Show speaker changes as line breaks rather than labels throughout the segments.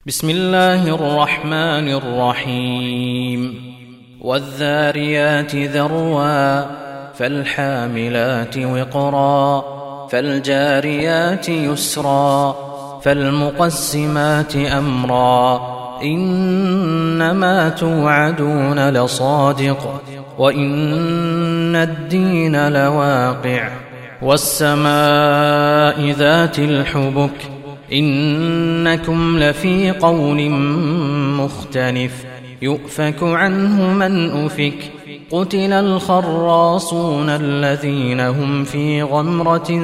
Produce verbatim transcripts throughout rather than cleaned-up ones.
بسم الله الرحمن الرحيم والذاريات ذروا فالحاملات وقرا فالجاريات يسرا فالمقسمات أمرا إنما توعدون لصادق وإن الدين لواقع والسماء ذات الحبك إنكم لفي قول مختلف يؤفك عنه من أفك قتل الخراصون الذين هم في غمرة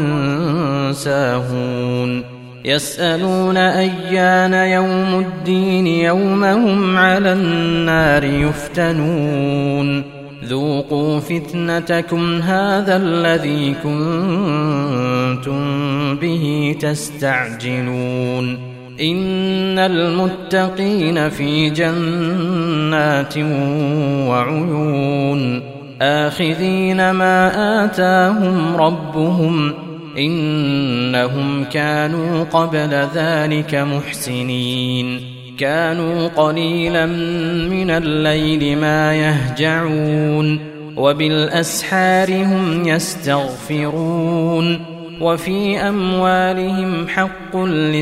ساهون يسألون أيان يوم الدين يوم هم على النار يفتنون ذوقوا فتنتكم هذا الذي كنتم به تستعجلون إن المتقين في جنات وعيون آخذين ما آتاهم ربهم إنهم كانوا قبل ذلك محسنين كانوا قليلا من الليل ما يهجعون وبالأسحار هم يستغفرون وفي أموالهم حق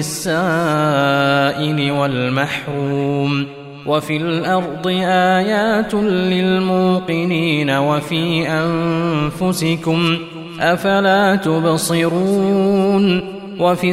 للسائل والمحروم وفي الأرض آيات للموقنين وفي أنفسكم أفلا تبصرون وفي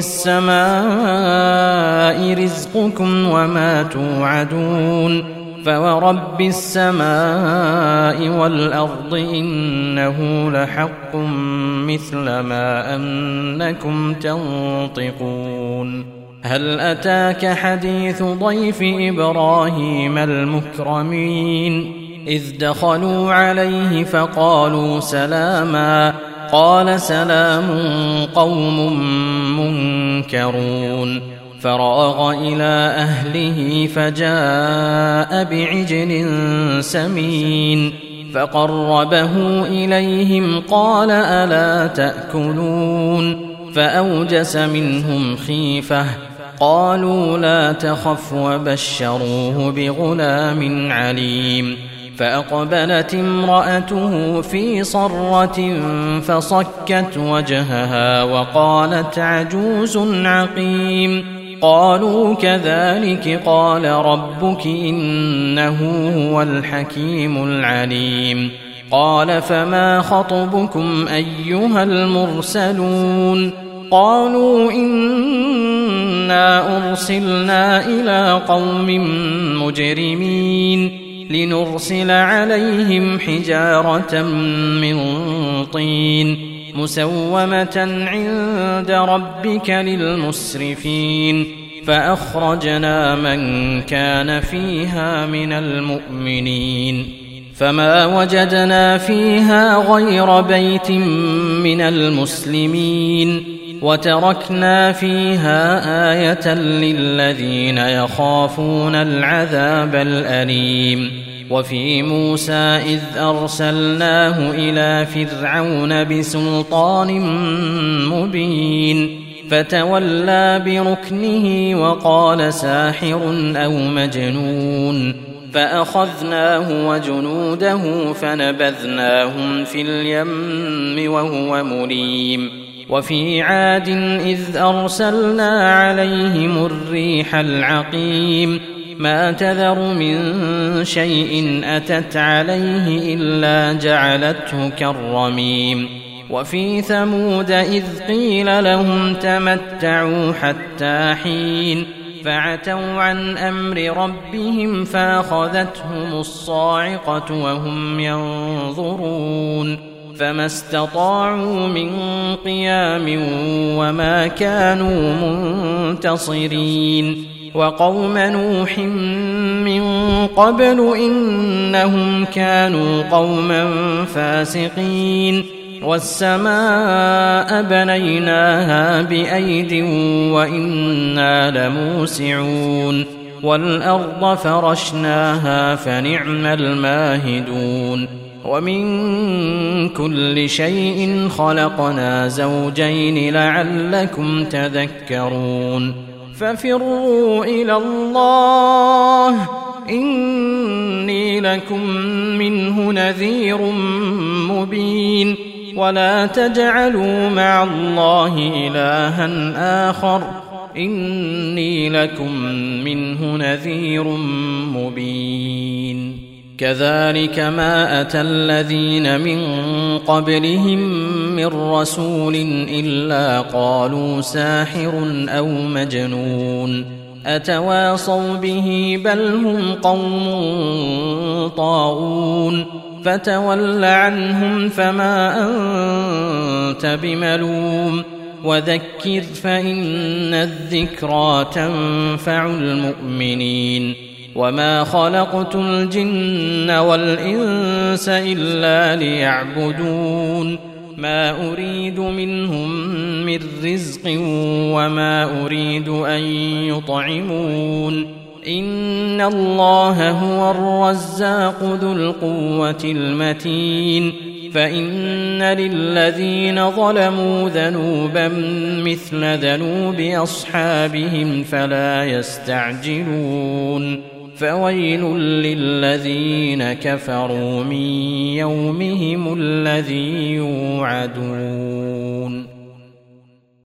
السماء رزقكم وما توعدون فورب السماء والأرض إنه لحق مثل ما أنكم تنطقون هل أتاك حديث ضيف إبراهيم المكرمين إذ دخلوا عليه فقالوا سلاما قال سلام قوم منكرون فراغ إلى أهله فجاء بعجل سمين فقربه إليهم قال ألا تأكلون فأوجس منهم خيفة قالوا لا تخف وبشروه بغلام عليم فأقبلت امرأته في صرة فصكت وجهها وقالت عجوز عقيم قالوا كذلك قال ربك إنه هو الحكيم العليم قال فما خطبكم أيها المرسلون قالوا إنا أرسلنا إلى قوم مجرمين لنرسل عليهم حجارة من طين مسومة عند ربك للمسرفين فأخرجنا من كان فيها من المؤمنين فما وجدنا فيها غير بيت من المسلمين وتركنا فيها آية للذين يخافون العذاب الأليم وفي موسى إذ أرسلناه إلى فرعون بسلطان مبين فتولى بركنه وقال ساحر أو مجنون فأخذناه وجنوده فنبذناهم في اليم وهو مليم وفي عاد إذ أرسلنا عليهم الريح العقيم ما تذر من شيء أتت عليه إلا جعلته كالرميم وفي ثمود إذ قيل لهم تمتعوا حتى حين فعتوا عن أمر ربهم فأخذتهم الصاعقة وهم ينظرون فما استطاعوا من قيام وما كانوا منتصرين وقوم نوح من قبل إنهم كانوا قوما فاسقين والسماء بنيناها بأيد وإنا لموسعون والأرض فرشناها فنعم الماهدون ومن كل شيء خلقنا زوجين لعلكم تذكرون ففروا إلى الله إني لكم منه نذير مبين ولا تجعلوا مع الله إلها آخر إني لكم منه نذير مبين كذلك ما أتى الذين من قبلهم من رسول إلا قالوا ساحر أو مجنون أتواصوا به بل هم قوم طاغون فتول عنهم فما أنت بملوم وذكر فإن الذكرى تنفع المؤمنين وما خلقت الجن والإنس إلا ليعبدون ما أريد منهم من رزق وما أريد أن يطعمون إن الله هو الرزاق ذو القوة المتين فإن للذين ظلموا ذنوبا مثل ذنوب أصحابهم فلا يستعجلون فويل للذين كفروا من يومهم الذي يوعدون.